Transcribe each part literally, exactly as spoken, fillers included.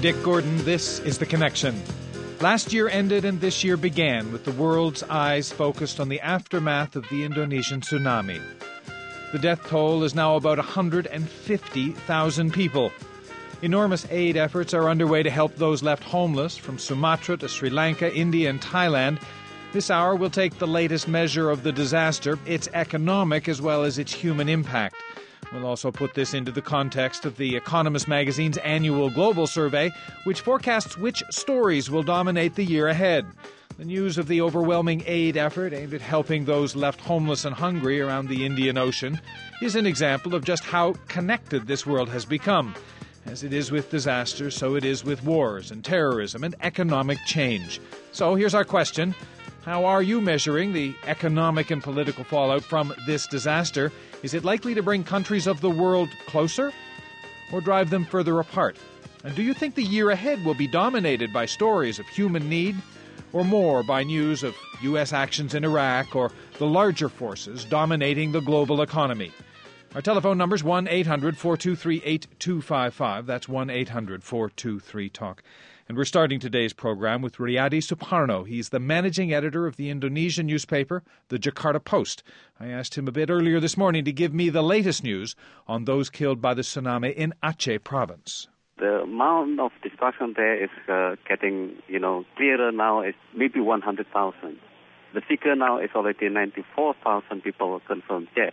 Dick Gordon. This is The Connection. Last year ended and this year began with the world's eyes focused on the aftermath of the Indonesian tsunami. The death toll is now about one hundred fifty thousand people. Enormous aid efforts are underway to help those left homeless from Sumatra to Sri Lanka, India, and Thailand. This hour will take the latest measure of the disaster, its economic as well as its human impact. We'll also put this into the context of The Economist magazine's annual global survey, which forecasts which stories will dominate the year ahead. The news of the overwhelming aid effort aimed at helping those left homeless and hungry around the Indian Ocean is an example of just how connected this world has become. As it is with disasters, so it is with wars and terrorism and economic change. So here's our question. How are you measuring the economic and political fallout from this disaster? Is it likely to bring countries of the world closer or drive them further apart? And do you think the year ahead will be dominated by stories of human need or more by news of U S actions in Iraq or the larger forces dominating the global economy? Our telephone number is one eight hundred four two three eight two five five. That's one eight hundred four two three talk. And we're starting today's program with Riyadi Suparno. He's the managing editor of the Indonesian newspaper, the Jakarta Post. I asked him a bit earlier this morning to give me the latest news on those killed by the tsunami in Aceh province. The amount of destruction there is uh, getting, you know, clearer now. It's maybe one hundred thousand. The figure now is already ninety-four thousand people confirmed dead.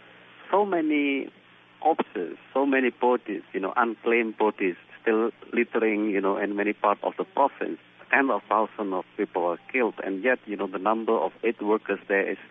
So many corpses, so many bodies, you know, unclaimed bodies, still littering, you know, in many parts of the province. Tens of thousands of people are killed, and yet, you know, the number of aid workers there is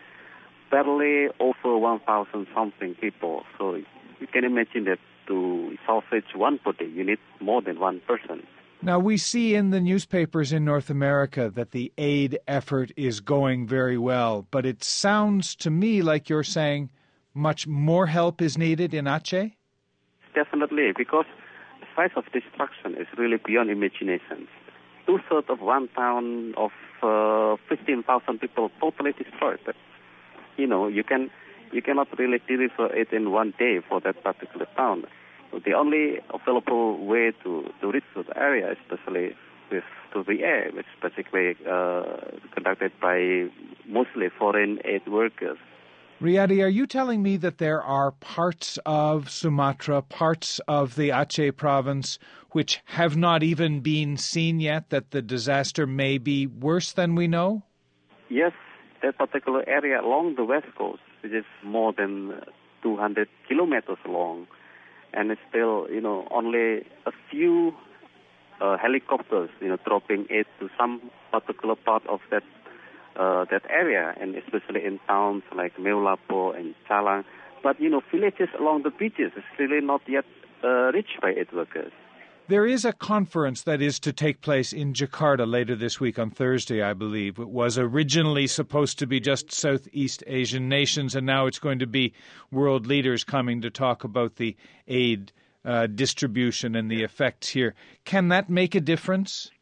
barely over one thousand something people. So you can imagine that to salvage one body, you need more than one person. Now, we see in the newspapers in North America that the aid effort is going very well, but it sounds to me like you're saying much more help is needed in Aceh? Definitely, because the size of destruction is really beyond imagination. Two-thirds of one town of uh, fifteen thousand people totally destroyed. But, you know, you can you cannot really deliver it in one day for that particular town. So the only available way to, to reach the area, especially with through the air, which is basically uh, conducted by mostly foreign aid workers. Riyadi, are you telling me that there are parts of Sumatra, parts of the Aceh province, which have not even been seen yet, that the disaster may be worse than we know? Yes, that particular area along the west coast, which is more than two hundred kilometers long, and it's still, you know, only a few uh, helicopters, you know, dropping aid to some particular part of that Uh, that area, and especially in towns like Meulapo and Calang. But, you know, villages along the beaches is really not yet uh, reached by aid workers. There is a conference that is to take place in Jakarta later this week on Thursday, I believe. It was originally supposed to be just Southeast Asian nations, and now it's going to be world leaders coming to talk about the aid uh, distribution and the effects here. Can that make a difference?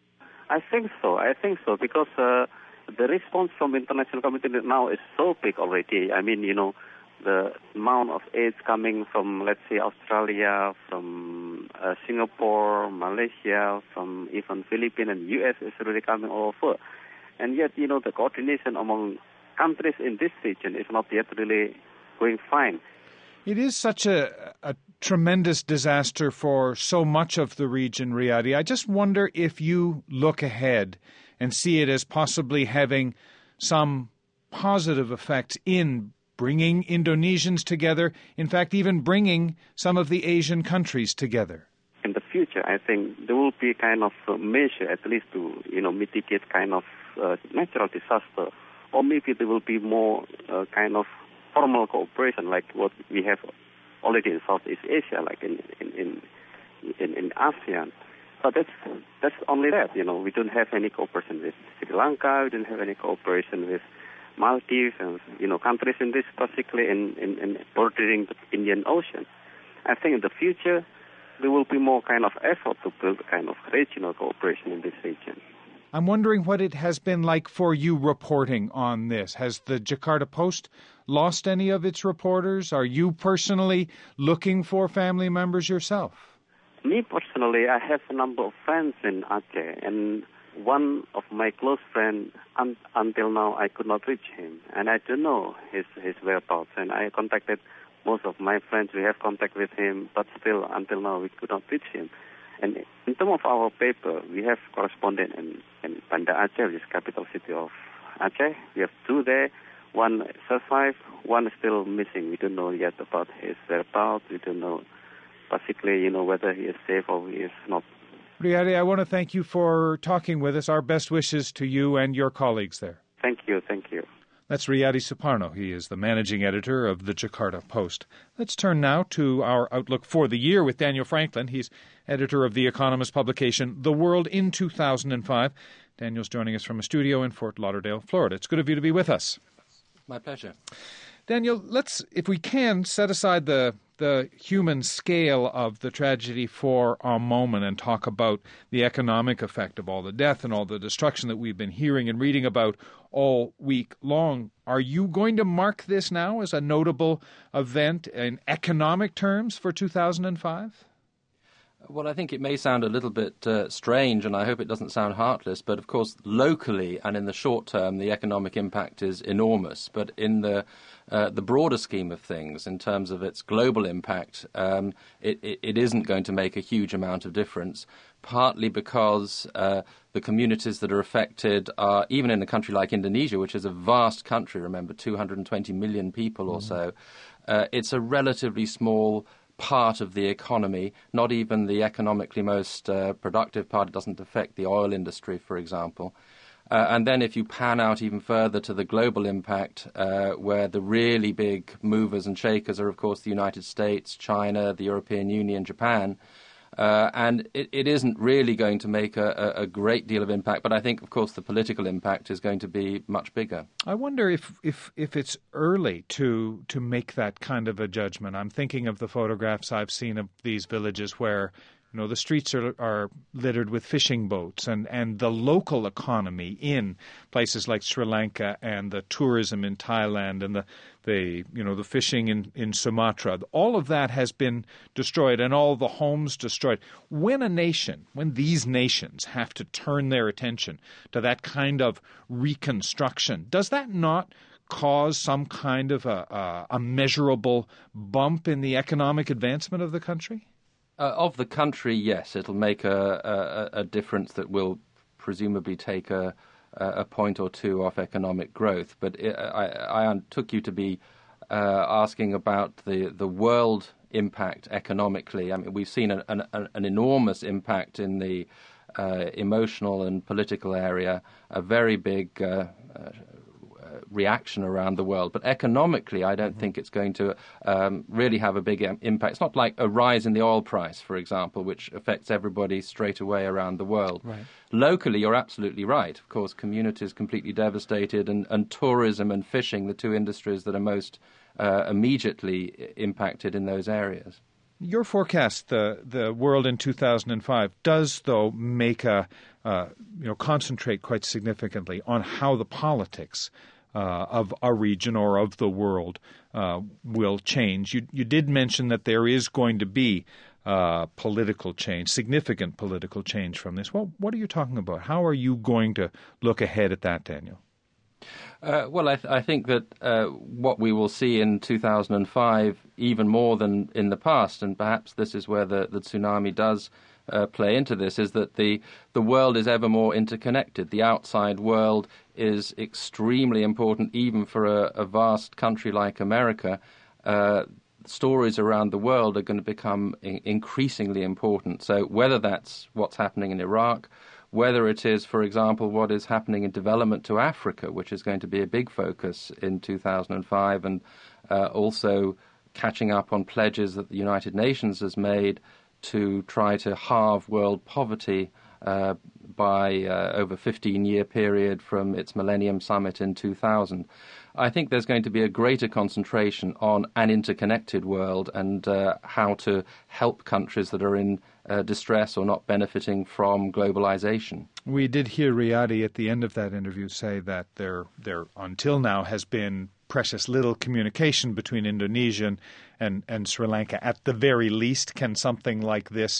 I think so. I think so, because Uh, the response from the international community now is so big already. I mean, you know, the amount of aid coming from, let's say, Australia, from uh, Singapore, Malaysia, from even Philippines and U S is really coming all over. And yet, you know, the coordination among countries in this region is not yet really going fine. It is such a, a tremendous disaster for so much of the region, Riyadi. I just wonder if you look ahead and see it as possibly having some positive effects in bringing Indonesians together, in fact, even bringing some of the Asian countries together. In the future, I think there will be a kind of uh, measure, at least to, you know, mitigate kind of uh, natural disaster, or maybe there will be more uh, kind of formal cooperation like what we have already in Southeast Asia, like in in in, in, in ASEAN. But that's that's only that, you know. We don't have any cooperation with Sri Lanka. We don't have any cooperation with Maldives and, you know, countries in this, particularly in, in, in bordering the Indian Ocean. I think in the future there will be more kind of effort to build a kind of regional cooperation in this region. I'm wondering what it has been like for you reporting on this. Has the Jakarta Post lost any of its reporters? Are you personally looking for family members yourself? Me personally, personally, I have a number of friends in Aceh, and one of my close friends, un- until now, I could not reach him, and I don't know his, his whereabouts. And I contacted most of my friends. We have contact with him, but still, until now, we could not reach him. And in terms of our paper, we have correspondent in, in Banda Aceh, which is capital city of Aceh. We have two there. One survived, one is still missing. We don't know yet about his whereabouts. We don't know basically, you know, whether he is safe or he is not. Riyadi, I want to thank you for talking with us. Our best wishes to you and your colleagues there. Thank you, thank you. That's Riyadi Suparno. He is the managing editor of the Jakarta Post. Let's turn now to our outlook for the year with Daniel Franklin. He's editor of The Economist publication The World in two thousand five. Daniel's joining us from a studio in Fort Lauderdale, Florida. It's good of you to be with us. My pleasure. Daniel, let's, if we can, set aside the the human scale of the tragedy for a moment and talk about the economic effect of all the death and all the destruction that we've been hearing and reading about all week long. Are you going to mark this now as a notable event in economic terms for two thousand five? Well, I think it may sound a little bit uh, strange, and I hope it doesn't sound heartless, but of course, locally and in the short term, the economic impact is enormous. But in the uh, the broader scheme of things, in terms of its global impact, um, it, it, it isn't going to make a huge amount of difference, partly because uh, the communities that are affected are, even in a country like Indonesia, which is a vast country, remember, two hundred twenty million people or so, uh, it's a relatively small part of the economy, not even the economically most uh, productive part. It doesn't affect the oil industry, for example. Uh, and then if you pan out even further to the global impact, uh, where the really big movers and shakers are, of course, the United States, China, the European Union, Japan, Uh, and it, it isn't really going to make a, a great deal of impact. But I think, of course, the political impact is going to be much bigger. I wonder if, if, if it's early to to make that kind of a judgment. I'm thinking of the photographs I've seen of these villages where, you know, the streets are are littered with fishing boats, and, and the local economy in places like Sri Lanka and the tourism in Thailand and the, the you know the fishing in, in Sumatra, all of that has been destroyed and all the homes destroyed. When a nation, when these nations have to turn their attention to that kind of reconstruction, does that not cause some kind of a, a, a measurable bump in the economic advancement of the country? Uh, of the country, yes, it'll make a, a, a difference that will presumably take a, a point or two off economic growth. But it, I, I took you to be uh, asking about the, the world impact economically. I mean, we've seen an, an, an enormous impact in the uh, emotional and political area, a very big uh, uh, reaction around the world. But economically, I don't mm-hmm. think it's going to um, really have a big impact. It's not like a rise in the oil price, for example, which affects everybody straight away around the world. Right. Locally, you're absolutely right. Of course, communities completely devastated, and, and tourism and fishing, the two industries that are most uh, immediately impacted in those areas. Your forecast, the the world in two thousand five, does, though, make a, uh, you know, concentrate quite significantly on how the politics Uh, of a region or of the world uh, will change. You, you did mention that there is going to be uh, political change, significant political change from this. Well, what are you talking about? How are you going to look ahead at that, Daniel? Uh, well, I, th- I think that uh, what we will see in two thousand five, even more than in the past, and perhaps this is where the, the tsunami does uh, play into this, is that the, the world is ever more interconnected. The outside world is extremely important, even for a, a vast country like America. Uh, stories around the world are going to become in- increasingly important. So whether that's what's happening in Iraq, whether it is, for example, what is happening in development to Africa, which is going to be a big focus in two thousand five, and uh, also catching up on pledges that the United Nations has made to try to halve world poverty uh, by uh, over a fifteen-year period from its Millennium Summit in two thousand. I think there's going to be a greater concentration on an interconnected world and uh, how to help countries that are in uh, distress or not benefiting from globalization. We did hear Riyadi at the end of that interview say that there, there until now has been precious little communication between Indonesia and, and Sri Lanka. At the very least, can something like this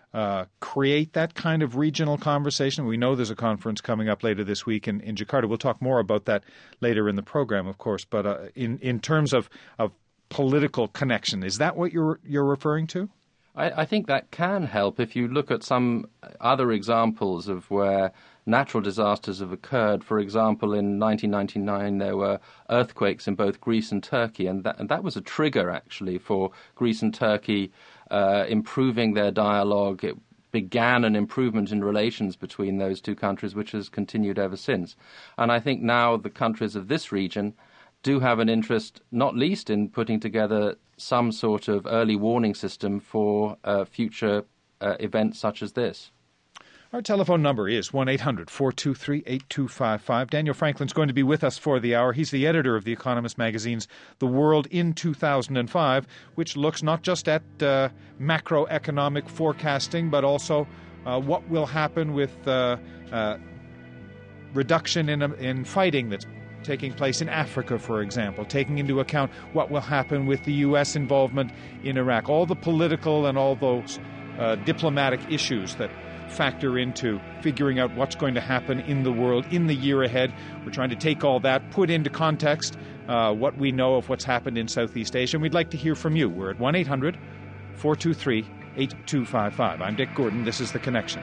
uh, create that kind of regional conversation? We know there's a conference coming up later this week in, in Jakarta. We'll talk more about that later in the program, of course. But uh, in, in terms of, of political connection, is that what you're you're referring to? I, I think that can help if you look at some other examples of where natural disasters have occurred. For example, in nineteen ninety-nine, there were earthquakes in both Greece and Turkey, and that, and that was a trigger, actually, for Greece and Turkey uh, improving their dialogue. It began an improvement in relations between those two countries, which has continued ever since. And I think now the countries of this region do have an interest, not least in putting together some sort of early warning system for uh, future uh, events such as this. Our telephone number is one eight hundred four two three eight two five five. Daniel Franklin's going to be with us for the hour. He's the editor of The Economist magazine's The World in two thousand five, which looks not just at uh, macroeconomic forecasting, but also uh, what will happen with uh, uh, reduction in, in fighting that's taking place in Africa, for example, taking into account what will happen with the U S involvement in Iraq, all the political and all those uh, diplomatic issues that factor into figuring out what's going to happen in the world in the year ahead. We're trying to take all that, put into context uh, what we know of what's happened in Southeast Asia, and we'd like to hear from you. We're at one eight hundred four two three eight two five five. I'm Dick Gordon. This is The Connection.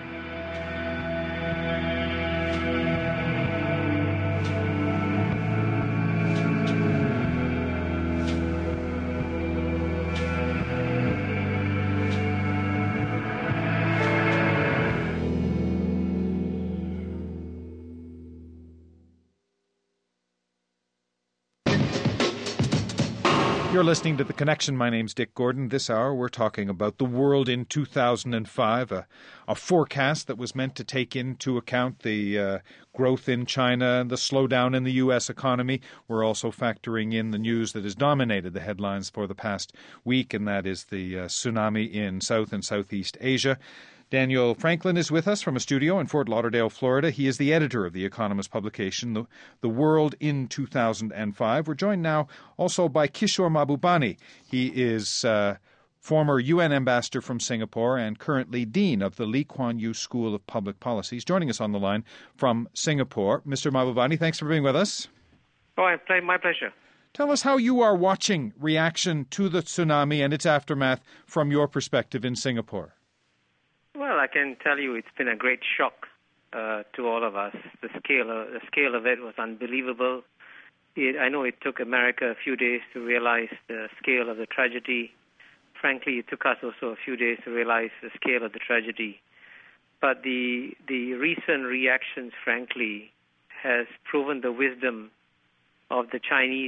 You're listening to The Connection. My name's Dick Gordon. This hour we're talking about the world in two thousand five, a, a forecast that was meant to take into account the uh, growth in China and the slowdown in the U S economy. We're also factoring in the news that has dominated the headlines for the past week, and that is the uh, tsunami in South and Southeast Asia. Daniel Franklin is with us from a studio in Fort Lauderdale, Florida. He is the editor of The Economist publication, The, the World in two thousand five. We're joined now also by Kishore Mahbubani. He is uh, former U N ambassador from Singapore and currently dean of the Lee Kuan Yew School of Public Policy. He's joining us on the line from Singapore. Mister Mahbubani, thanks for being with us. Oh, my pleasure. Tell us how you are watching reaction to the tsunami and its aftermath from your perspective in Singapore. Well, I can tell you it's been a great shock uh, to all of us. The scale of, the scale of it was unbelievable. It, I know it took America a few days to realize the scale of the tragedy. Frankly, it took us also a few days to realize the scale of the tragedy. But the the recent reactions, frankly, has proven the wisdom of the Chinese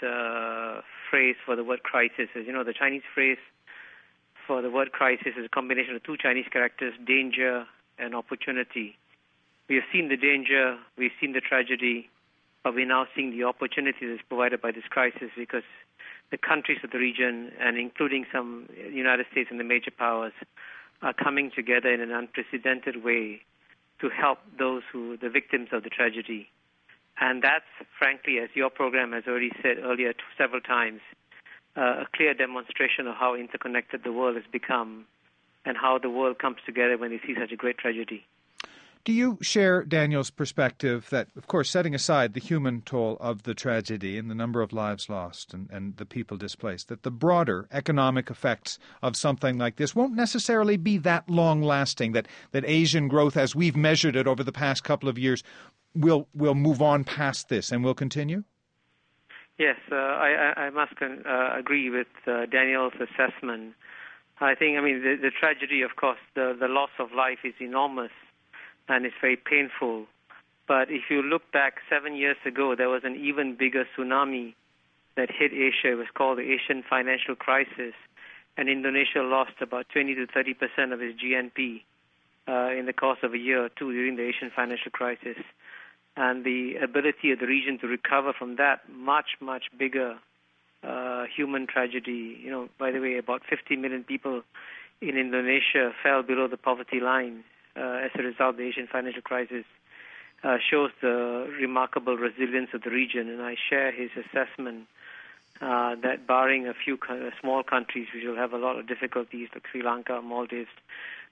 uh, phrase for the word crisis. As you know, the Chinese phrase for the word crisis is a combination of two Chinese characters, danger and opportunity. We have seen the danger, we've seen the tragedy, but we're now seeing the opportunity that's provided by this crisis because the countries of the region, and including some United States and the major powers, are coming together in an unprecedented way to help those who, the victims of the tragedy. And that's, frankly, as your program has already said earlier several times, Uh, a clear demonstration of how interconnected the world has become and how the world comes together when they see such a great tragedy. Do you share Daniel's perspective that, of course, setting aside the human toll of the tragedy and the number of lives lost and, and the people displaced, that the broader economic effects of something like this won't necessarily be that long-lasting, that, that Asian growth, as we've measured it over the past couple of years, will will move on past this and will continue? Yes, uh, I, I must uh, agree with uh, Daniel's assessment. I think, I mean, the, the tragedy, of course, the, the loss of life is enormous and it's very painful. But if you look back seven years ago, there was an even bigger tsunami that hit Asia. It was called the Asian Financial Crisis, and Indonesia lost about twenty to thirty percent of its G N P uh, in the course of a year or two during the Asian Financial Crisis. And the ability of the region to recover from that much, much bigger uh, human tragedy. You know, by the way, about fifty million people in Indonesia fell below the poverty line uh, as a result of the Asian financial crisis. Uh, shows the remarkable resilience of the region, and I share his assessment uh, that barring a few co- small countries which will have a lot of difficulties like Sri Lanka, Maldives,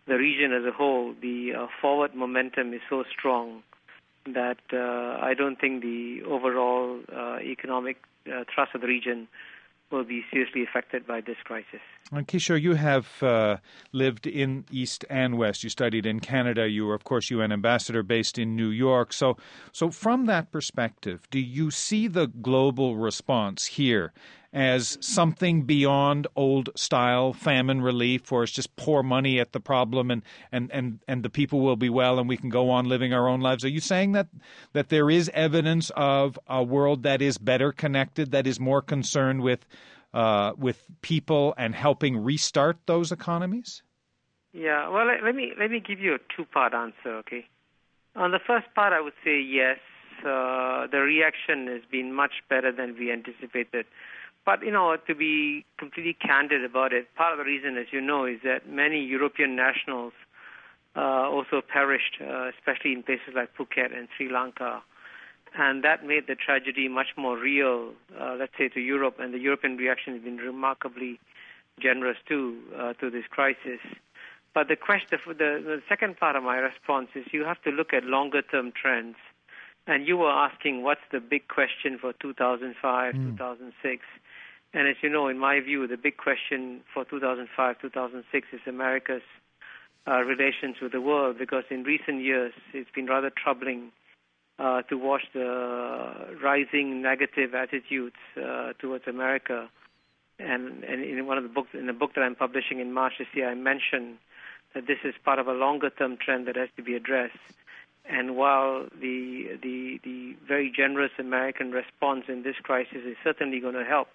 the region as a whole, the uh, forward momentum is so strong that uh, I don't think the overall uh, economic uh, thrust of the region will be seriously affected by this crisis. And Kishore, you have uh, lived in East and West. You studied in Canada. You were, of course, U N ambassador based in New York. So, so from that perspective, do you see the global response here as something beyond old-style famine relief, or it's just pour money at the problem and, and, and, and the people will be well and we can go on living our own lives? Are you saying that, that there is evidence of a world that is better connected, that is more concerned with uh, with people and helping restart those economies? Yeah, well, let, let me let me give you a two-part answer, okay? On the first part, I would say yes, uh, the reaction has been much better than we anticipated. But, you know, to be completely candid about it, part of the reason, as you know, is that many European nationals uh, also perished, uh, especially in places like Phuket and Sri Lanka. And that made the tragedy much more real, uh, let's say, to Europe. And the European reaction has been remarkably generous, too, uh, to this crisis. But the question, the, the second part of my response is you have to look at longer-term trends. And you were asking what's the big question for two thousand five, mm. two thousand six. And as you know, in my view, the big question for two thousand five, two thousand six is America's uh, relations with the world, because in recent years it's been rather troubling uh, to watch the rising negative attitudes uh, towards America. And, and in one of the books, in the book that I'm publishing in March this year, I mentioned that this is part of a longer-term trend that has to be addressed. And while the the the very generous American response in this crisis is certainly going to help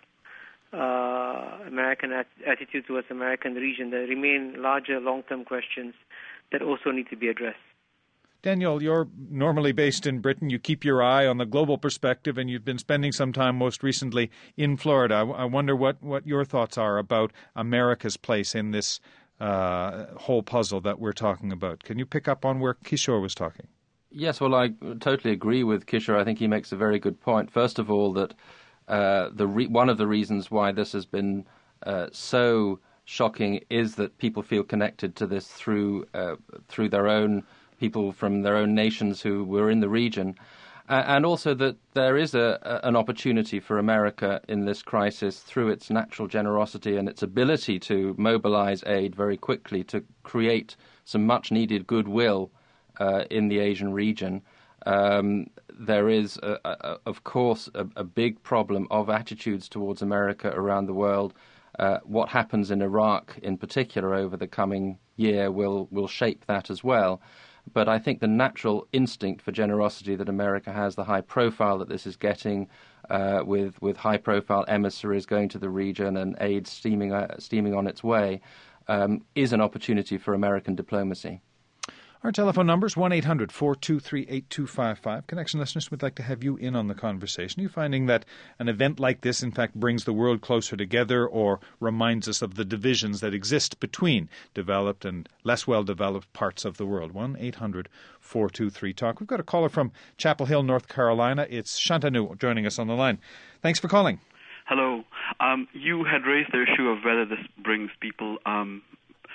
uh, American at- attitude towards the American region, there remain larger long-term questions that also need to be addressed. Daniel, you're normally based in Britain. You keep your eye on the global perspective, and you've been spending some time most recently in Florida. I, I wonder what, what your thoughts are about America's place in this uh, whole puzzle that we're talking about. Can you pick up on where Kishore was talking? Yes, well, I totally agree with Kishore. I think he makes a very good point. First of all, that uh, the re- one of the reasons why this has been uh, so shocking is that people feel connected to this through uh, through their own people from their own nations who were in the region, uh, and also that there is a, a, an opportunity for America in this crisis through its natural generosity and its ability to mobilize aid very quickly to create some much-needed goodwill Uh, in the Asian region. Um, there is, a, a, of course, a, a big problem of attitudes towards America around the world. Uh, what happens in Iraq, in particular, over the coming year will, will shape that as well. But I think the natural instinct for generosity that America has, the high profile that this is getting, uh, with with high-profile emissaries going to the region and aid steaming, uh, steaming on its way, um, is an opportunity for American diplomacy. Our telephone number is one eight hundred, four two three, eight two five five. Connection listeners would like to have you in on the conversation. Are you finding that an event like this, in fact, brings the world closer together or reminds us of the divisions that exist between developed and less well-developed parts of the world? one eight hundred, four two three, talk. We've got a caller from Chapel Hill, North Carolina. It's Shantanu joining us on the line. Thanks for calling. Hello. Um, you had raised the issue of whether this brings people... Um,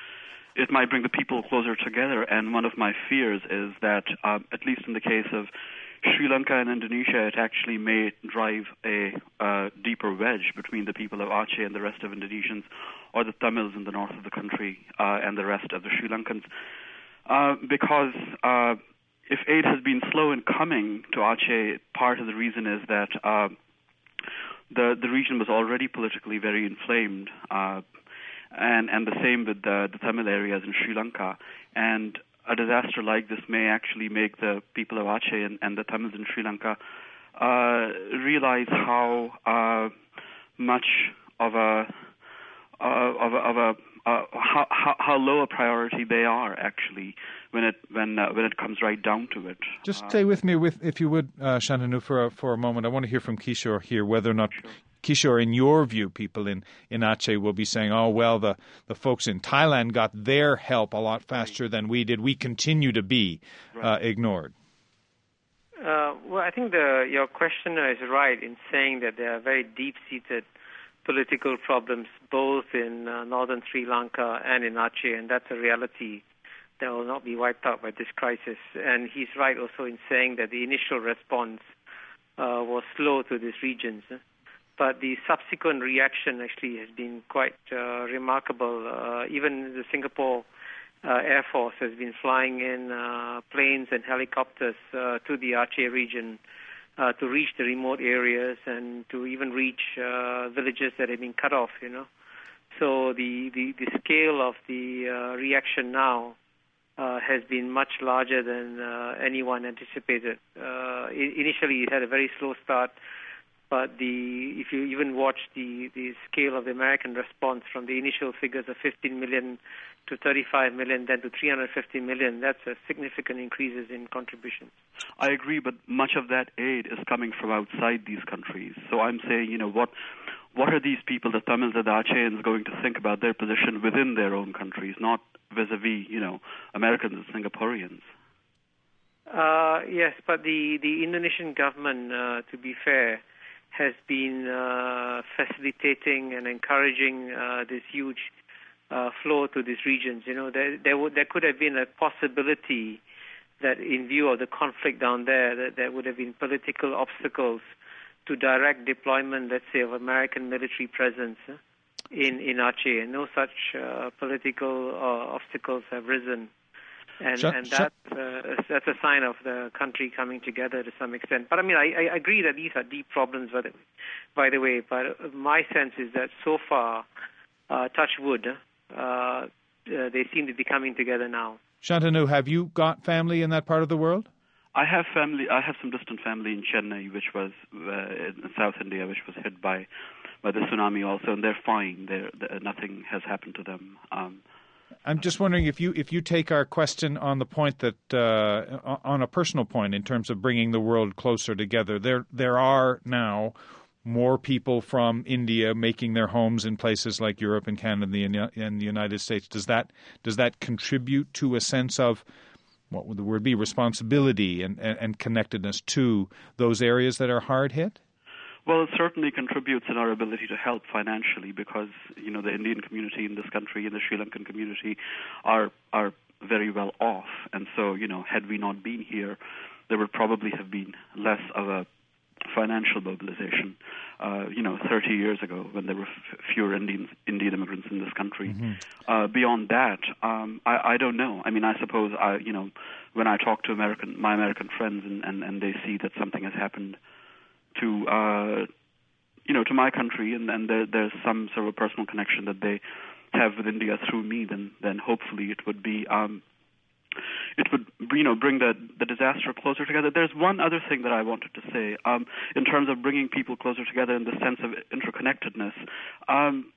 It might bring the people closer together, and one of my fears is that, uh, at least in the case of Sri Lanka and Indonesia, it actually may drive a uh, deeper wedge between the people of Aceh and the rest of Indonesians, or the Tamils in the north of the country uh, and the rest of the Sri Lankans. Uh, because uh, if aid has been slow in coming to Aceh, part of the reason is that uh, the, the region was already politically very inflamed, uh, And, and the same with the, the Tamil areas in Sri Lanka. And a disaster like this may actually make the people of Aceh and, and the Tamils in Sri Lanka uh, realize how uh, much of a uh, of a, of a uh, how, how how low a priority they are actually when it when uh, when it comes right down to it. Just stay with me, with if you would, uh, Shantanu, for a, for a moment. I want to hear from Kishore here whether or not. Sure. Kishore, in your view, people in, in Aceh will be saying, oh, well, the, the folks in Thailand got their help a lot faster right. than we did. We continue to be right. uh, ignored. Uh, well, I think the, your questioner is right in saying that there are very deep-seated political problems both in uh, northern Sri Lanka and in Aceh, and that's a reality that will not be wiped out by this crisis. And he's right also in saying that the initial response uh, was slow to these regions. But the subsequent reaction actually has been quite uh, remarkable. Uh, even the Singapore uh, Air Force has been flying in uh, planes and helicopters uh, to the Aceh region uh, to reach the remote areas and to even reach uh, villages that have been cut off, you know. So the, the, the scale of the uh, reaction now uh, has been much larger than uh, anyone anticipated. Uh, initially, it had a very slow start. But the if you even watch the, the scale of the American response from the initial figures of fifteen million to thirty-five million, then to three hundred fifty million, that's a significant increases in contributions. I agree, but much of that aid is coming from outside these countries. So I'm saying, you know, what what are these people, the Tamils and the Acheans, going to think about their position within their own countries, not vis-a-vis, you know, Americans and Singaporeans? Uh, yes, but the, the Indonesian government, uh, to be fair, has been uh, facilitating and encouraging uh, this huge uh, flow to these regions. You know, there there, would, there could have been a possibility that, in view of the conflict down there, that there would have been political obstacles to direct deployment, let's say, of American military presence uh, in in Aceh, and no such uh, political uh, obstacles have risen. And, shut, and that's, uh, that's a sign of the country coming together to some extent. But I mean, I, I agree that these are deep problems, by the, by the way. But my sense is that so far, uh, touch wood, uh, uh, they seem to be coming together now. Shantanu, have you got family in that part of the world? I have family. I have some distant family in Chennai, which was uh, in South India, which was hit by by the tsunami also, and they're fine. They're, they're, nothing has happened to them. Um, I'm just wondering if you if you take our question on the point that uh, on a personal point in terms of bringing the world closer together. There there are now more people from India making their homes in places like Europe and Canada and the United States. Does that does that contribute to a sense of, what would the word be, responsibility and, and, and connectedness to those areas that are hard hit? Well, it certainly contributes in our ability to help financially because, you know, the Indian community in this country and the Sri Lankan community are are very well off. And so, you know, had we not been here, there would probably have been less of a financial mobilization, uh, you know, thirty years ago when there were f- fewer Indians, Indian immigrants in this country. Mm-hmm. Uh, beyond that, um, I, I don't know. I mean, I suppose, I, you know, when I talk to American my American friends and, and, and they see that something has happened to, uh, you know, to my country, and, and there, there's some sort of a personal connection that they have with India through me, then then hopefully it would be, um, it would, you know, bring the, the disaster closer together. There's one other thing that I wanted to say, um, in terms of bringing people closer together in the sense of interconnectedness. Um,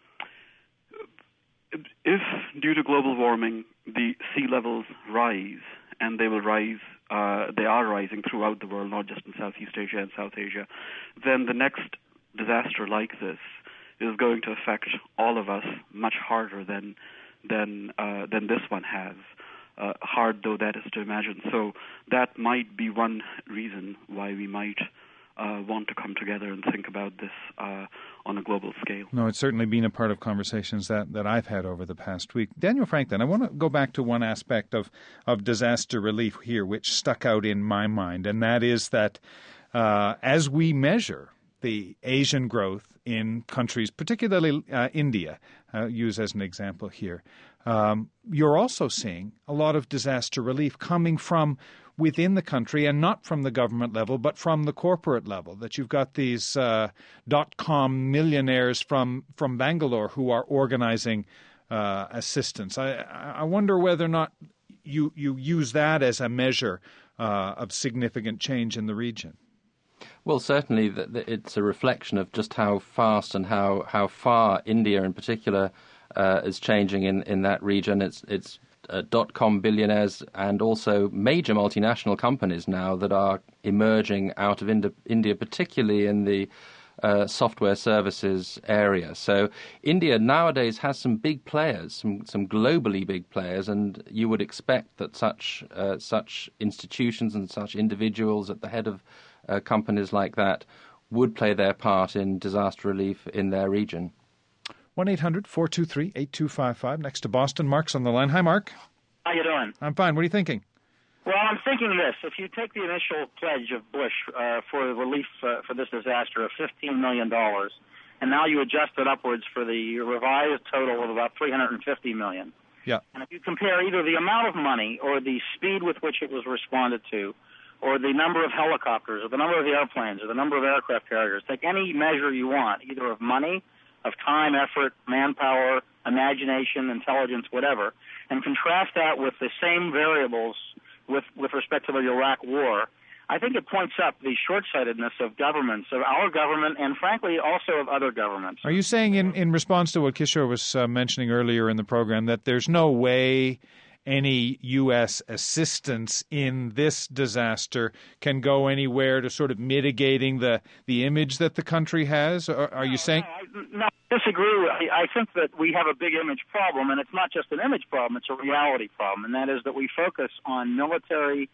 if, due to global warming, the sea levels rise, and they will rise Uh, they are rising throughout the world, not just in Southeast Asia and South Asia, then the next disaster like this is going to affect all of us much harder than than uh, than this one has, uh, hard though that is to imagine. So that might be one reason why we might uh, want to come together and think about this uh, on a global scale. No, it's certainly been a part of conversations that, that I've had over the past week. Daniel Franklin, I want to go back to one aspect of, of disaster relief here, which stuck out in my mind, and that is that uh, as we measure the Asian growth in countries, particularly uh, India, uh, use as an example here, um, you're also seeing a lot of disaster relief coming from within the country and not from the government level, but from the corporate level, that you've got these uh, dot-com millionaires from, from Bangalore who are organizing uh, assistance. I, I wonder whether or not you, you use that as a measure uh, of significant change in the region. Well, certainly it's a reflection of just how fast and how, how far India in particular uh, is changing in, in that region. It's it's Uh, dot-com billionaires and also major multinational companies now that are emerging out of India, India particularly in the uh, software services area. So India nowadays has some big players, some, some globally big players, and you would expect that such uh, such institutions and such individuals at the head of uh, companies like that would play their part in disaster relief in their region. one eight hundred four two three eight two five five. Next to Boston, Mark's on the line. Hi, Mark. How you doing? I'm fine. What are you thinking? Well, I'm thinking this. If you take the initial pledge of Bush uh, for relief uh, for this disaster of fifteen million dollars, and now you adjust it upwards for the revised total of about three hundred fifty million dollars. Yeah. And if you compare either the amount of money or the speed with which it was responded to, or the number of helicopters, or the number of airplanes, or the number of aircraft carriers, take any measure you want, either of money, of time, effort, manpower, imagination, intelligence, whatever, and contrast that with the same variables with, with respect to the Iraq war, I think it points up the short-sightedness of governments, of our government, and frankly also of other governments. Are you saying in, in response to what Kishore was uh, mentioning earlier in the program that there's no way any U S assistance in this disaster can go anywhere to sort of mitigating the, the image that the country has? Or are you no, saying... No, I, no, I disagree. I, I think that we have a big image problem, and it's not just an image problem, it's a reality problem, and that is that we focus on military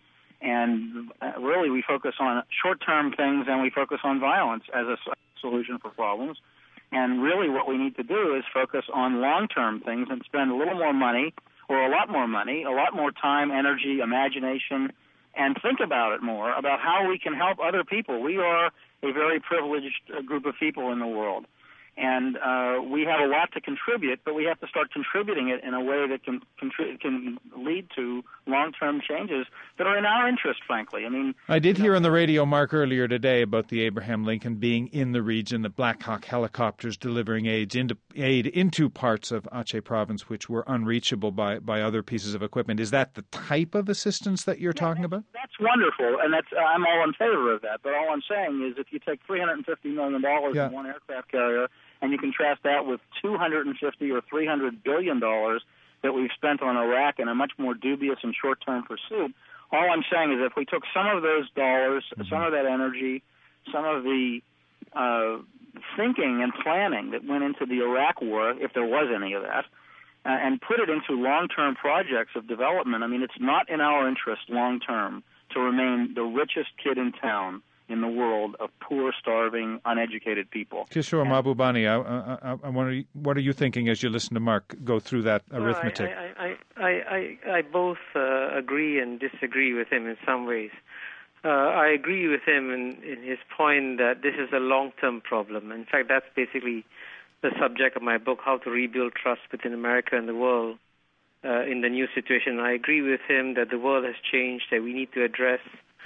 and uh, really we focus on short-term things and we focus on violence as a solution for problems. And really what we need to do is focus on long-term things and spend a little more money or a lot more money, a lot more time, energy, imagination, and think about it more, about how we can help other people. We are a very privileged uh, group of people in the world. And uh, we have a lot to contribute, but we have to start contributing it in a way that can contri- can lead to long-term changes that are in our interest, frankly. I mean, I did you hear know, on the radio, Mark, earlier today about the Abraham Lincoln being in the region, the Black Hawk helicopters delivering aid into, aid into parts of Aceh province which were unreachable by, by other pieces of equipment. Is that the type of assistance that you're yeah, talking that's, about? That's wonderful, and that's uh, I'm all in favor of that. But all I'm saying is if you take three hundred fifty million dollars yeah. in one aircraft carrier, and you contrast that with two hundred fifty or three hundred billion dollars that we've spent on Iraq in a much more dubious and short-term pursuit, all I'm saying is if we took some of those dollars, mm-hmm. some of that energy, some of the uh, thinking and planning that went into the Iraq war, if there was any of that, uh, and put it into long-term projects of development, I mean, it's not in our interest long-term to remain the richest kid in town in the world of poor, starving, uneducated people. Kishore Mahbubani, I, I, I wonder, what are you thinking as you listen to Mark go through that arithmetic? Well, I, I, I, I, I both uh, agree and disagree with him in some ways. Uh, I agree with him in, in his point that this is a long-term problem. In fact, that's basically the subject of my book, How to Rebuild Trust Within America and the World uh, in the New Situation. I agree with him that the world has changed, that we need to address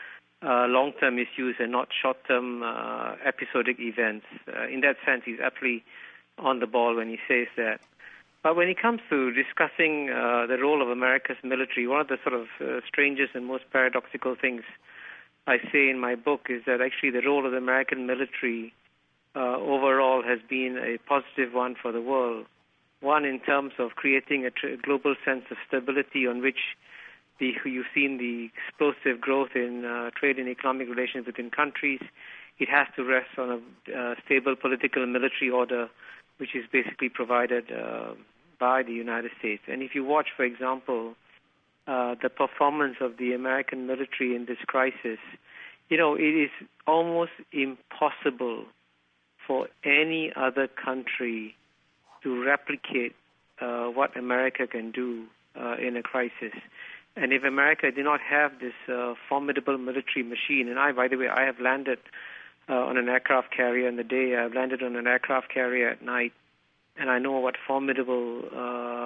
Uh, long-term issues and not short-term uh, episodic events. Uh, in that sense, he's absolutely on the ball when he says that. But when it comes to discussing uh, the role of America's military, one of the sort of uh, strangest and most paradoxical things I say in my book is that actually the role of the American military uh, overall has been a positive one for the world. One, in terms of creating a tr- global sense of stability on which The, you've seen the explosive growth in uh, trade and economic relations within countries. It has to rest on a uh, stable political and military order, which is basically provided uh, by the United States. And if you watch, for example, uh, the performance of the American military in this crisis, you know, it is almost impossible for any other country to replicate uh, what America can do uh, in a crisis. And if America did not have this uh, formidable military machine, and I, by the way, I have landed uh, on an aircraft carrier in the day, I've landed on an aircraft carrier at night, and I know what formidable uh,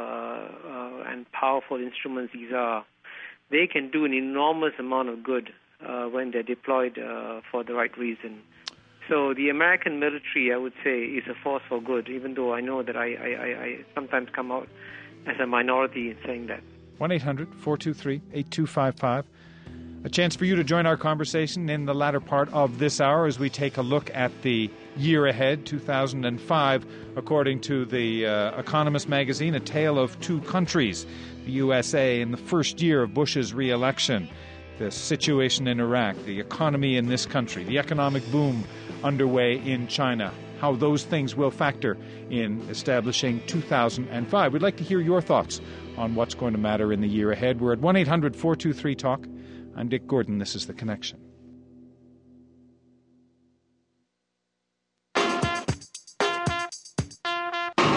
uh, and powerful instruments these are. They can do an enormous amount of good uh, when they're deployed uh, for the right reason. So the American military, I would say, is a force for good, even though I know that I, I, I sometimes come out as a minority in saying that. one eight hundred four two three eight two five five. A chance for you to join our conversation in the latter part of this hour as we take a look at the year ahead, two thousand five, according to the uh, Economist magazine, a tale of two countries, the U S A in the first year of Bush's re-election, the situation in Iraq, the economy in this country, the economic boom underway in China, how those things will factor in establishing two thousand five. We'd like to hear your thoughts on what's going to matter in the year ahead. We're at one eight hundred four two three talk. I'm Dick Gordon. This is The Connection. I'm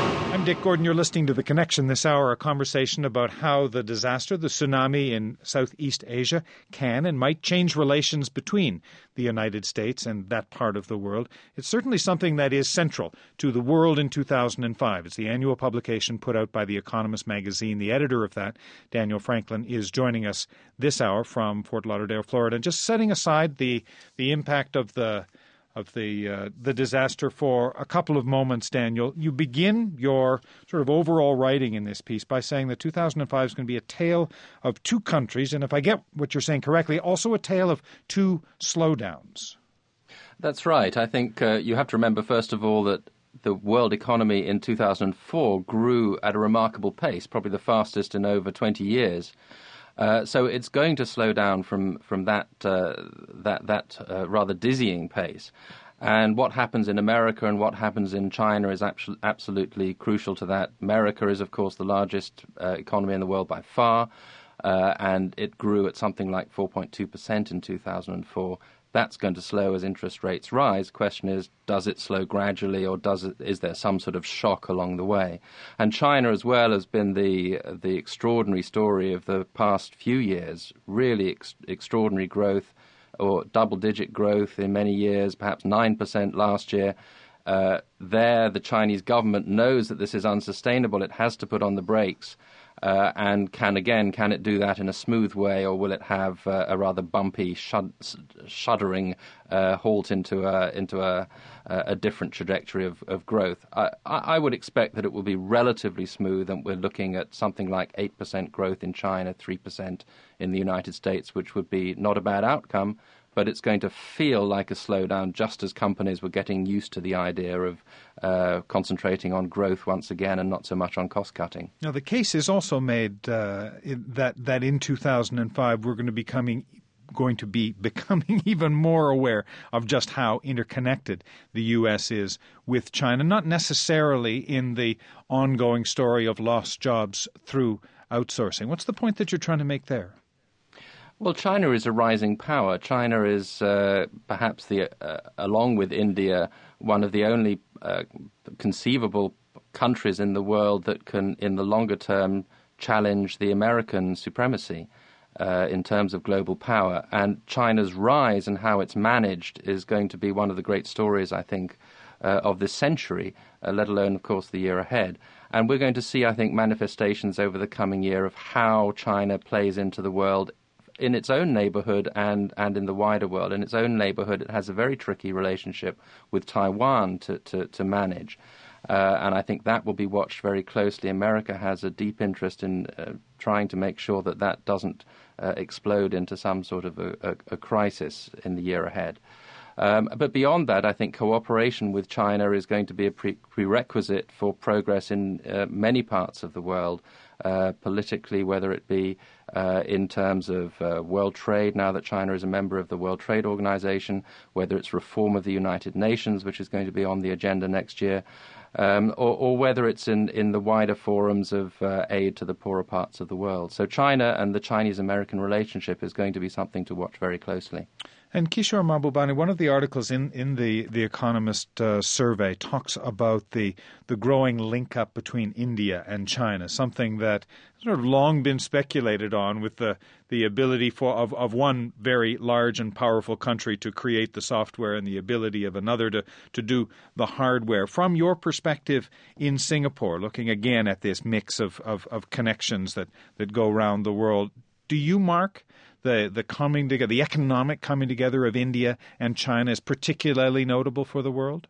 I'm Dick Gordon. You're listening to The Connection this hour, a conversation about how the disaster, the tsunami in Southeast Asia, can and might change relations between the United States and that part of the world. It's certainly something that is central to The World in two thousand five. It's the annual publication put out by The Economist magazine. The editor of that, Daniel Franklin, is joining us this hour from Fort Lauderdale, Florida. And just setting aside the the impact of the of the uh, the disaster for a couple of moments, Daniel, you begin your sort of overall writing in this piece by saying that two thousand five is going to be a tale of two countries, and if I get what you're saying correctly, also a tale of two slowdowns. That's right. I think uh, you have to remember, first of all, that the world economy in two thousand four grew at a remarkable pace, probably the fastest in over twenty years. Uh, so it's going to slow down from from that uh, that that uh, rather dizzying pace, and what happens in America and what happens in China is abso- absolutely crucial to that. America is, of course, the largest uh, economy in the world by far, uh, and it grew at something like four point two percent in two thousand four. That's going to slow as interest rates rise. Question is, does it slow gradually, or does it, is there some sort of shock along the way? And China as well has been the the extraordinary story of the past few years, really ex- extraordinary growth, or double-digit growth in many years, perhaps nine percent last year. Uh, there, the Chinese government knows that this is unsustainable. It has to put on the brakes. Uh, and can, again, can it do that in a smooth way, or will it have uh, a rather bumpy, shud- shuddering uh, halt into a into a, a different trajectory of, of growth? I, I would expect that it will be relatively smooth, and we're looking at something like eight percent growth in China, three percent in the United States, which would be not a bad outcome. But it's going to feel like a slowdown, just as companies were getting used to the idea of uh, concentrating on growth once again and not so much on cost-cutting. Now, the case is also made uh, in that that in two thousand five we're going to becoming going to be becoming even more aware of just how interconnected the U S is with China, not necessarily in the ongoing story of lost jobs through outsourcing. What's the point that you're trying to make there? Well, China is a rising power. China is uh, perhaps, the, uh, along with India, one of the only uh, conceivable countries in the world that can, in the longer term, challenge the American supremacy uh, in terms of global power. And China's rise and how it's managed is going to be one of the great stories, I think, uh, of this century, uh, let alone, of course, the year ahead. And we're going to see, I think, manifestations over the coming year of how China plays into the world in its own neighborhood and, and in the wider world. In its own neighborhood, it has a very tricky relationship with Taiwan to, to, to manage. Uh, and I think that will be watched very closely. America has a deep interest in uh, trying to make sure that that doesn't uh, explode into some sort of a, a, a crisis in the year ahead. Um, but beyond that, I think cooperation with China is going to be a pre- prerequisite for progress in uh, many parts of the world, uh, politically, whether it be uh, in terms of uh, world trade, now that China is a member of the World Trade Organization, whether it's reform of the United Nations, which is going to be on the agenda next year, um, or, or whether it's in, in the wider forums of uh, aid to the poorer parts of the world. So China and the Chinese-American relationship is going to be something to watch very closely. And Kishore Mahbubani, one of the articles in, in the, the Economist uh, survey talks about the the growing link-up between India and China, something that has sort of long been speculated on, with the, the ability for of, of one very large and powerful country to create the software and the ability of another to, to do the hardware. From your perspective in Singapore, looking again at this mix of, of, of connections that, that go around the world, do you mark the the coming together, the economic coming together of India and China is particularly notable for the world?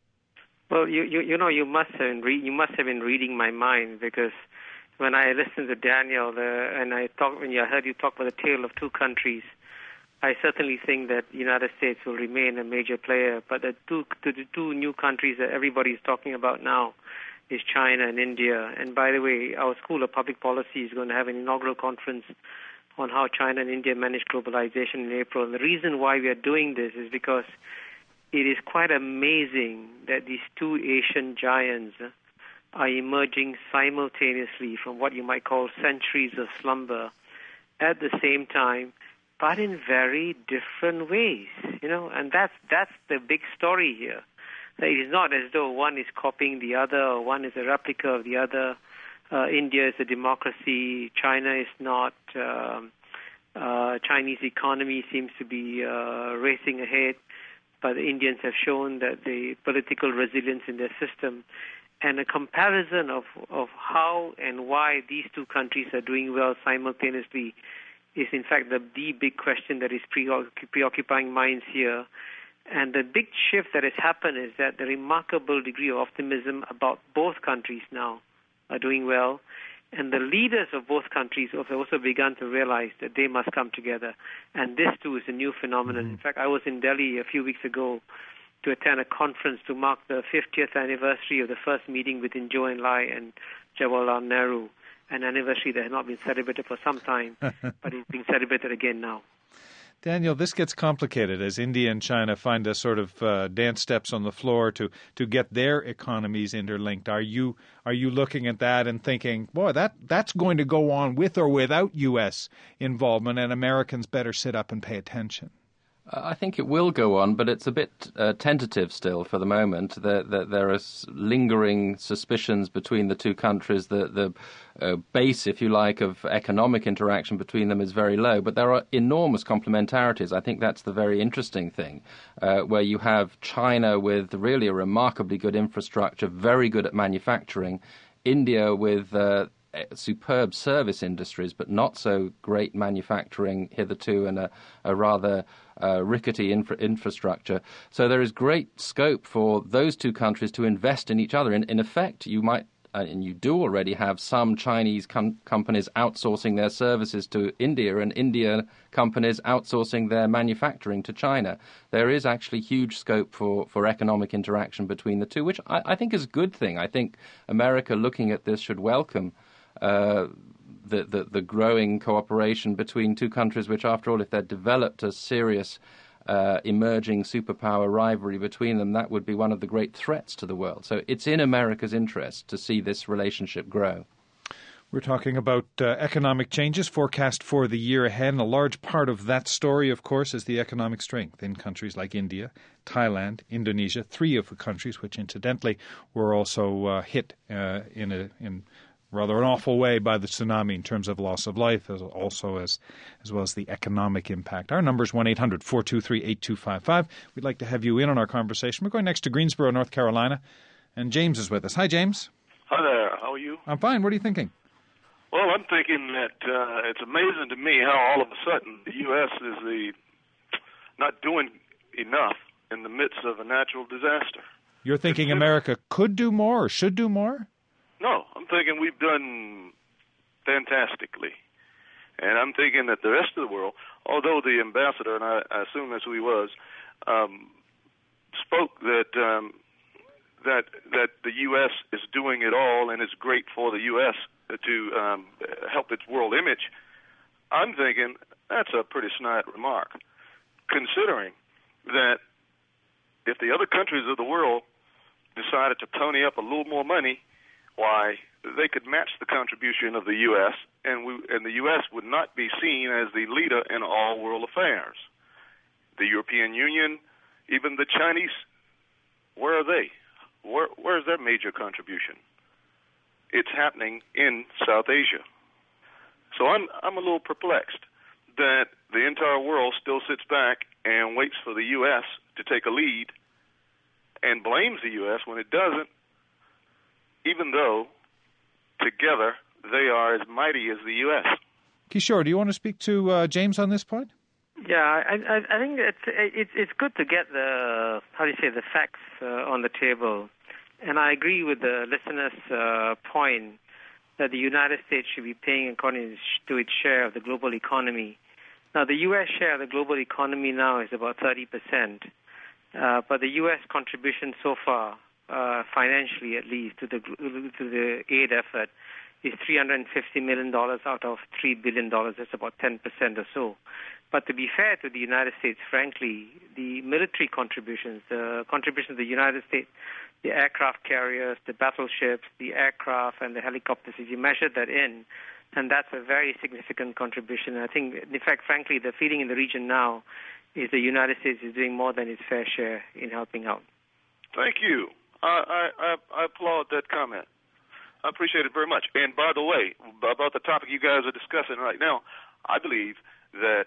Well, you you, you know, you must have been re- you must have been reading my mind, because when I listened to Daniel the, and I talk when I heard you talk about the tale of two countries, I certainly think that the United States will remain a major player. But the two the two new countries that everybody is talking about now is China and India. And by the way, our School of Public Policy is going to have an inaugural conference on how China and India manage globalization in April. And the reason why we are doing this is because it is quite amazing that these two Asian giants are emerging simultaneously from what you might call centuries of slumber at the same time, but in very different ways, you know, and that's that's the big story here. that it is not as though one is copying the other or one is a replica of the other. Uh, India is a democracy. China is not. Um, uh, Chinese economy seems to be uh, racing ahead, but the Indians have shown that the political resilience in their system, and a comparison of, of how and why these two countries are doing well simultaneously is in fact the, the big question that is preoccupying minds here. And the big shift that has happened is that the remarkable degree of optimism about both countries now are doing well. And the leaders of both countries have also begun to realize that they must come together. And this, too, is a new phenomenon. Mm-hmm. In fact, I was in Delhi a few weeks ago to attend a conference to mark the fiftieth anniversary of the first meeting between Zhou Enlai and Jawaharlal Nehru, an anniversary that has not been celebrated for some time, but is being celebrated again now. Daniel, this gets complicated as India and China find a sort of uh, dance steps on the floor to, to get their economies interlinked. Are you are you looking at that and thinking, boy, that, that's going to go on with or without U S involvement, and Americans better sit up and pay attention? I think it will go on, but it's a bit uh, tentative still for the moment. There, there, there are lingering suspicions between the two countries. The, the uh, base, if you like, of economic interaction between them is very low, but there are enormous complementarities. I think that's the very interesting thing, uh, where you have China with really a remarkably good infrastructure, very good at manufacturing, India with uh, superb service industries, but not so great manufacturing hitherto, and a, a rather uh, rickety infra- infrastructure. So there is great scope for those two countries to invest in each other. In, in effect, you might, uh, and you do already have some Chinese com- companies outsourcing their services to India, and India companies outsourcing their manufacturing to China. There is actually huge scope for, for economic interaction between the two, which I, I think is a good thing. I think America, looking at this, should welcome Uh, the, the, the growing cooperation between two countries which, after all, if they're developed a serious uh, emerging superpower rivalry between them, that would be one of the great threats to the world. So it's in America's interest to see this relationship grow. We're talking about uh, economic changes forecast for the year ahead, and a large part of that story, of course, is the economic strength in countries like India, Thailand, Indonesia, three of the countries which, incidentally, were also uh, hit uh, in a in rather an awful way by the tsunami in terms of loss of life, as also as as well as the economic impact. Our number is one eight hundred four two three eight two five five. We'd like to have you in on our conversation. We're going next to Greensboro, North Carolina, and James is with us. Hi, James. Hi there. How are you? I'm fine. What are you thinking? Well, I'm thinking that uh, it's amazing to me how all of a sudden the U S is the not doing enough in the midst of a natural disaster. You're thinking it's, America could do more or should do more? No, I'm thinking we've done fantastically. And I'm thinking that the rest of the world, although the ambassador, and I, I assume that's who he was, um, spoke that um, that that the U S is doing it all and it's great for the U S to um, help its world image, I'm thinking that's a pretty snide remark, considering that if the other countries of the world decided to pony up a little more money, why, they could match the contribution of the U S, and we, and the U S would not be seen as the leader in all world affairs. The European Union, even the Chinese, where are they? Where, where is their major contribution? It's happening in South Asia. So I'm I'm a little perplexed that the entire world still sits back and waits for the U S to take a lead and blames the U S when it doesn't, even though together they are as mighty as the U S. Kishore, do you want to speak to uh, James on this point? Yeah, I, I, I think it's, it's it's good to get the, how do you say, the facts uh, on the table. And I agree with the listener's uh, point that the United States should be paying according to its share of the global economy. Now, the U S share of the global economy now is about thirty percent, uh, but the U S contribution so far, uh, financially at least, to the to the aid effort is three hundred fifty million dollars out of three billion dollars. That's about ten percent or so. But to be fair to the United States, frankly, the military contributions, the contributions of the United States, the aircraft carriers, the battleships, the aircraft, and the helicopters, if you measure that in, and that's a very significant contribution. I think, in fact, frankly, the feeling in the region now is the United States is doing more than its fair share in helping out. Thank you. I, I, I applaud that comment. I appreciate it very much. And by the way, about the topic you guys are discussing right now, I believe that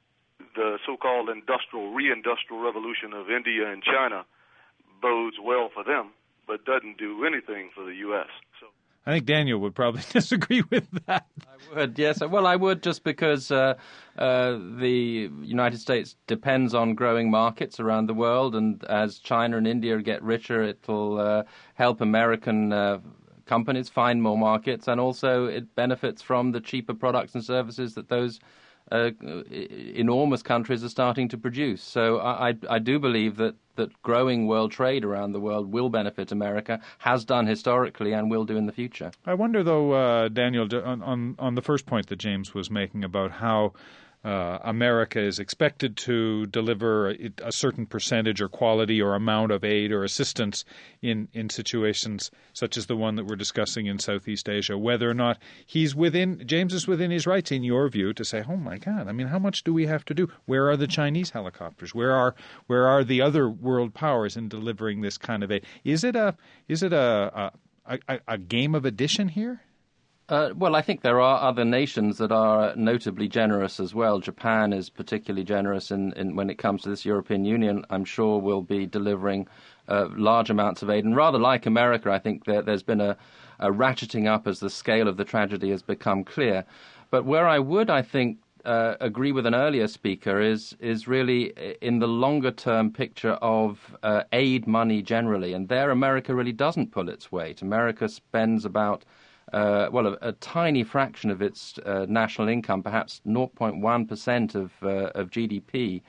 the so-called industrial, re-industrial revolution of India and China bodes well for them, but doesn't do anything for the U S. So I think Daniel would probably disagree with that. I would, yes. Well, I would, just because uh, uh, the United States depends on growing markets around the world, and as China and India get richer, it'll uh, help American uh, companies find more markets, and also it benefits from the cheaper products and services that those uh, enormous countries are starting to produce. So I, I, I do believe that, that growing world trade around the world will benefit America, has done historically, and will do in the future. I wonder, though, uh, Daniel, on, on, on the first point that James was making about how Uh, America is expected to deliver a, a certain percentage or quality or amount of aid or assistance in, in situations such as the one that we're discussing in Southeast Asia, whether or not he's within, James is within his rights, in your view, to say, oh my God, I mean, how much do we have to do? Where are the Chinese helicopters? Where are where are the other world powers in delivering this kind of aid? Is it a is it a a, a, a game of addition here? Uh, well, I think there are other nations that are notably generous as well. Japan is particularly generous in, in when it comes to this. European Union, I'm sure, will be delivering uh, large amounts of aid. And rather like America, I think there, there's been a, a ratcheting up as the scale of the tragedy has become clear. But where I would, I think, uh, agree with an earlier speaker is is really in the longer-term picture of uh, aid money generally. And there America really doesn't pull its weight. America spends about Uh, well, a, a tiny fraction of its uh, national income, perhaps zero point one percent of uh, of G D P,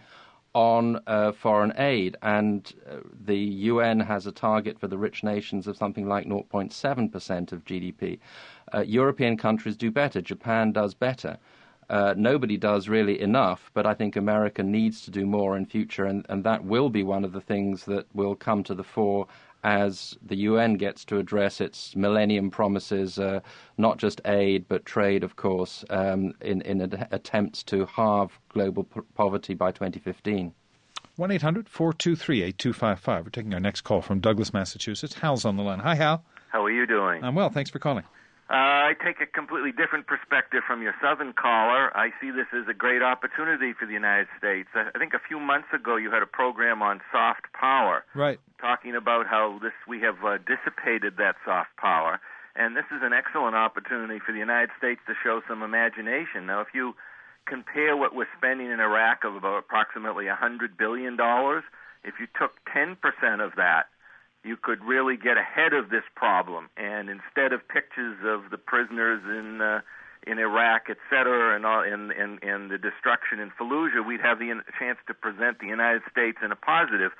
on uh, foreign aid, and uh, the U N has a target for the rich nations of something like zero point seven percent of G D P. Uh, European countries do better. Japan does better. Uh, nobody does really enough, but I think America needs to do more in future, and, and that will be one of the things that will come to the fore as the U N gets to address its millennium promises, uh, not just aid, but trade, of course, um, in, in ad- attempts to halve global p- poverty by twenty fifteen. one eight hundred four two three eight two five five. We're taking our next call from Douglas, Massachusetts. Hal's on the line. Hi, Hal. How are you doing? I'm well. Thanks for calling. Uh, I take a completely different perspective from your southern caller. I see this as a great opportunity for the United States. I think a few months ago you had a program on soft power. Right. Talking about how this we have uh, dissipated that soft power. And this is an excellent opportunity for the United States to show some imagination. Now, if you compare what we're spending in Iraq of about approximately one hundred billion dollars, if you took ten percent of that, you could really get ahead of this problem. And instead of pictures of the prisoners in uh, in Iraq, et cetera, and, all, and, and, and the destruction in Fallujah, we'd have the chance to present the United States in a positive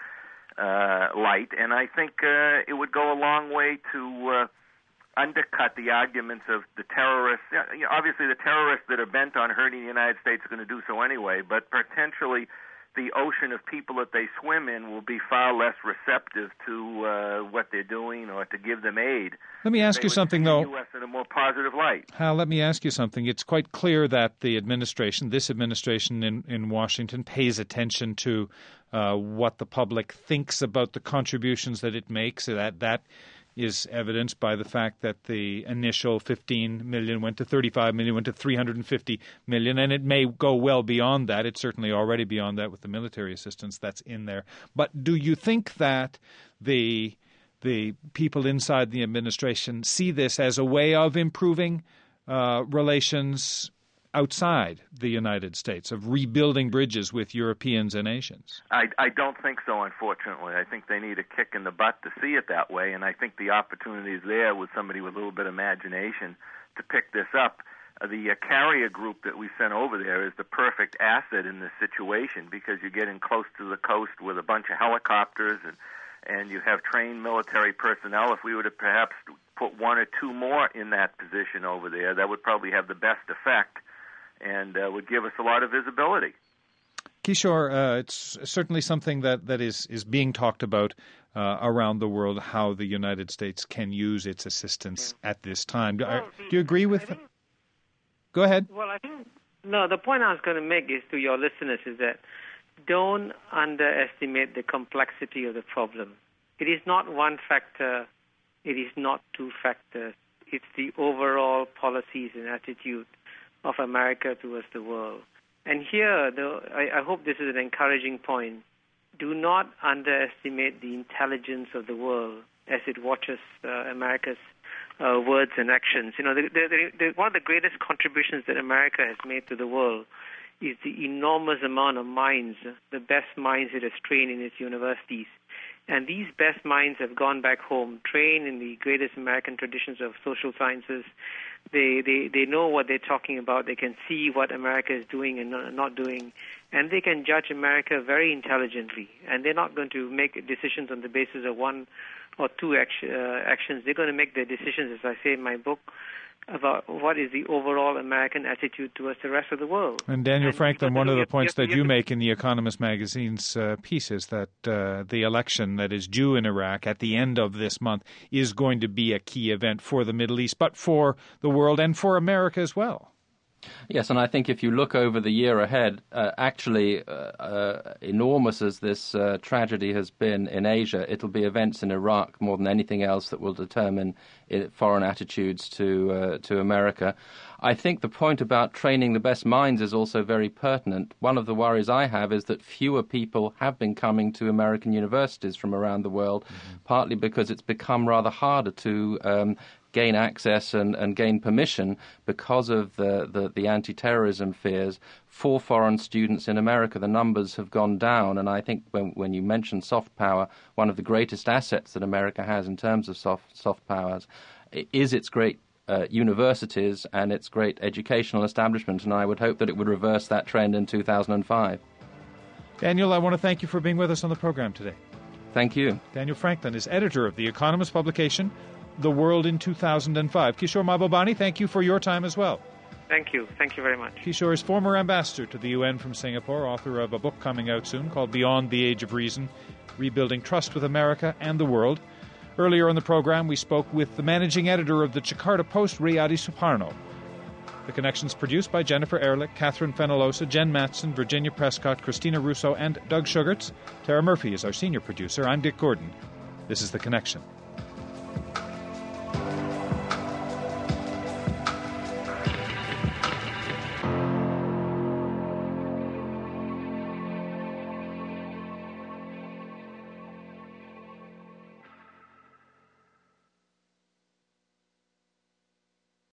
uh, light. And I think uh, it would go a long way to uh, undercut the arguments of the terrorists. You know, obviously, the terrorists that are bent on hurting the United States are going to do so anyway, but potentially the ocean of people that they swim in will be far less receptive to uh, what they're doing or to give them aid. Let me ask they you something, though. The U S in a more positive light. Hal, let me ask you something. It's quite clear that the administration, this administration in, in Washington, pays attention to uh, what the public thinks about the contributions that it makes. That that is evidenced by the fact that the initial fifteen million went to thirty-five million, went to three hundred fifty million, and it may go well beyond that. It's certainly already beyond that with the military assistance that's in there. But do you think that the the people inside the administration see this as a way of improving uh, relations outside the United States, of rebuilding bridges with Europeans and Asians? I, I don't think so, unfortunately. I think they need a kick in the butt to see it that way, and I think the opportunity is there with somebody with a little bit of imagination to pick this up. Uh, the uh, carrier group that we sent over there is the perfect asset in this situation because you're getting close to the coast with a bunch of helicopters and and you have trained military personnel. If we were to perhaps put one or two more in that position over there, that would probably have the best effect and uh, would give us a lot of visibility. Kishore, uh, it's certainly something that, that is, is being talked about uh, around the world, how the United States can use its assistance at this time. Do, Well, do you agree with that? Go ahead. Well, I think, no, the point I was going to make is to your listeners is that don't underestimate the complexity of the problem. It is not one factor. It is not two factors. It's the overall policies and attitude of America towards the world. And here, the, I, I hope this is an encouraging point. Do not underestimate the intelligence of the world as it watches uh, America's uh, words and actions. You know, the, the, the, one of the greatest contributions that America has made to the world is the enormous amount of minds, the best minds it has trained in its universities. And these best minds have gone back home, trained in the greatest American traditions of social sciences. They, they, they know what they're talking about. They can see what America is doing and not, not doing. And they can judge America very intelligently. And they're not going to make decisions on the basis of one or two act- uh, actions. They're going to make their decisions, as I say in my book, about what is the overall American attitude towards the rest of the world. And Daniel and Franklin, one of the points you have, that you make in The Economist magazine's uh, piece is that uh, the election that is due in Iraq at the end of this month is going to be a key event for the Middle East, but for the world and for America as well. Yes, and I think if you look over the year ahead, uh, actually, uh, uh, enormous as this uh, tragedy has been in Asia, it'll be events in Iraq more than anything else that will determine it, foreign attitudes to uh, to America. I think the point about training the best minds is also very pertinent. One of the worries I have is that fewer people have been coming to American universities from around the world, mm-hmm. partly because it's become rather harder to um, gain access and, and gain permission because of the, the, the anti-terrorism fears for foreign students in America. The numbers have gone down, and I think when, when you mention soft power, one of the greatest assets that America has in terms of soft, soft powers is its great uh, universities and its great educational establishment, and I would hope that it would reverse that trend in two thousand five. Daniel, I want to thank you for being with us on the program today. Thank you. Daniel Franklin is editor of The Economist publication, The World in two thousand five. Kishore Mahbubani, thank you for your time as well. Thank you. Thank you very much. Kishore is former ambassador to the U N from Singapore, author of a book coming out soon called Beyond the Age of Reason, Rebuilding Trust with America and the World. Earlier in the program, we spoke with the managing editor of the Jakarta Post, Riyadi Suparno. The Connection's produced by Jennifer Ehrlich, Catherine Fenolosa, Jen Matson, Virginia Prescott, Christina Russo, and Doug Sugarts. Tara Murphy is our senior producer. I'm Dick Gordon. This is The Connection.